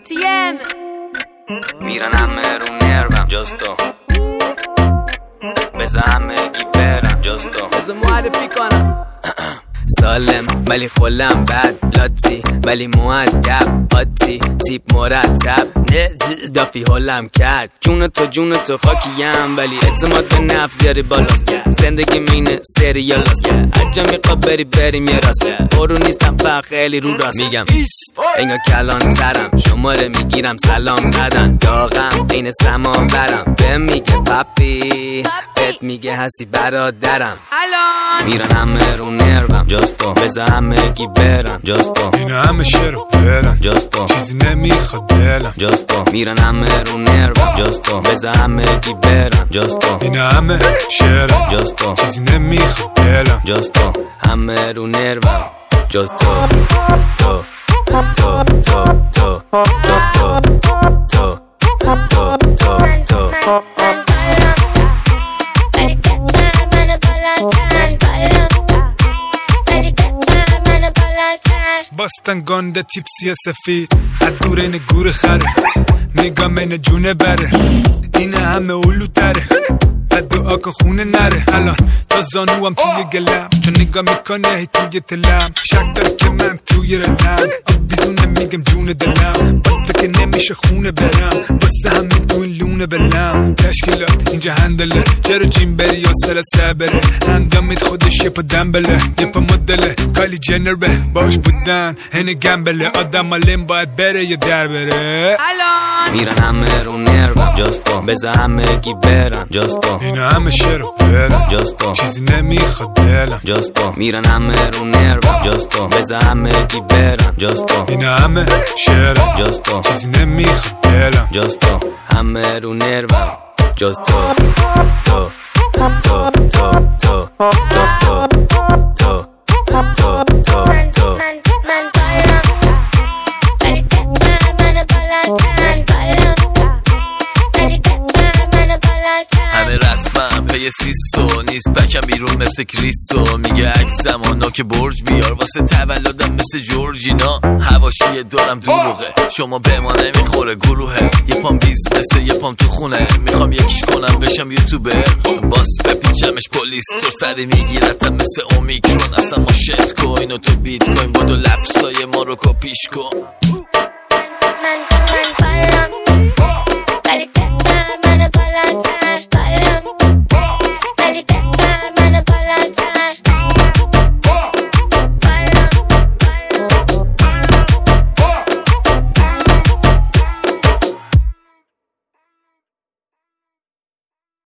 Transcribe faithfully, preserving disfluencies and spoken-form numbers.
تی ام میرن همه رو نروم جز تو بذار همه گی برم جز تو بذار معرفی کنم سالم ولی خلم بد لاتی ولی مؤدب قاطی تیپ مرتب نه دافی حلم کرد جون تو جون تو خاکیم ولی اعتماد به نفس زیاری بالاست زندگی مینه سریالاست هرجا میخواد بری بریم یه راست برو نیستم فقط خیلی رو راست میگم انگا کلان ترم شماره میگیرم سلام ندن داغم این سمان برم به میگه پاپی بهت میگه هستی برادرم الان میرن همه رو نروم جز تو بذار همه گی برم جز تو اینا همه شعر و برم جز تو چیزی نمیخواد دلم جز تو میرن همه رو نروم جز تو بذار همه گی برم جز تو اینا همه شعر جز تو چیزی نمیخواد دلم جز تو همه رو نروم جز تو تو تو تو تو جز تو تو تو تو تو باستن گانده تیپسی سفید از دور این گور خره نگاه من جونه بره این همه اولو داره بعد دعا کن خونه نره الان تا زانوام توی گلم چون نگاه میکنه هی توی تلم شک داره که من توی رلم آب بیزونه میگم جون دلم باید که نمیشه خونه برم واسه همین تو این لونه بلم تشکیلات اینجا هندله چرا جیم بری یا سر سبره اندامید خودش یه پا دنبله یه پا مدله کالی جنر به باش بودن هنه گمبله آدم آلیم باید بره یا در بره الان میرن همه رو نروم جز تو بذار همه گی برم جز تو اینا همه شعر و برم جز تو چیزی نمیخواد دلم جز تو میرن همه رو نروم جز تو بذار همه گی برم جز تو اینا همه شعر جز تو چیزی نمیخواد دلم جز تو همه رو نروم جز تو تو تو تو تو جز تو تو تو تو تو همه رسمم پی سیسو نیست بکم بیرون مثل کریستو میگه عکسم و نوک برج بیار واسه تولدم مثل جورجینا حواشی دارم دروغه شما به ما نمیخوره گروهه یه پام بیزنسه یه پام تو خونه میخوام یکیش کنم بشم یوتیوبر باس بپیچمش پلیس تو سری میگیرتم مثل اومیکرون اصلا ما شت کوین و تو بیت کوین بادو لفظای ما رو کپیش کن